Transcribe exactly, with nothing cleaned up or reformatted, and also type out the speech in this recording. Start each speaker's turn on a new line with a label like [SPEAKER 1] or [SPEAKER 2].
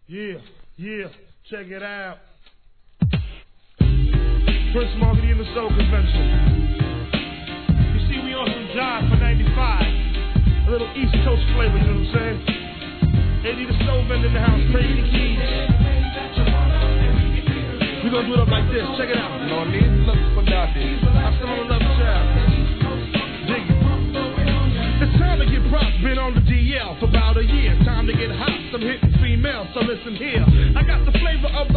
[SPEAKER 1] Yeah, yeah, check it out. Prince Marketing in the Soul Convention. You see, we on some jive for ninety-five. A little East Coast flavor, you know what I'm saying? Eddie the Soul Vendor in the house, Crazy Keys. We gonna do it up like this, check it out. You know what I mean? Look for that. I still on another child. Dig it. It's time to get props, been on the D L for about a year. Time to get hot, some hitting females, so listen here. I got the flavor of